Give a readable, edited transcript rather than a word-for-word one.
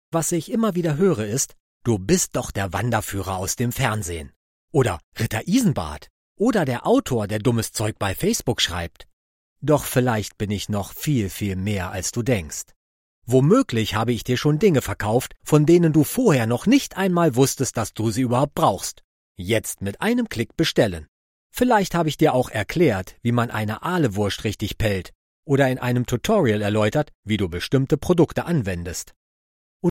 Was ich immer wieder höre ist, du bist doch der Wanderführer aus dem Fernsehen. Oder Ritter Isenbart. Oder der Autor, der dummes Zeug bei Facebook schreibt. Doch vielleicht bin ich noch viel, viel mehr, als du denkst. Womöglich habe ich dir schon Dinge verkauft, von denen du vorher noch nicht einmal wusstest, dass du sie überhaupt brauchst. Jetzt mit einem Klick bestellen. Vielleicht habe ich dir auch erklärt, wie man eine Ahlewurst richtig pellt oder in einem Tutorial erläutert, wie du bestimmte Produkte anwendest.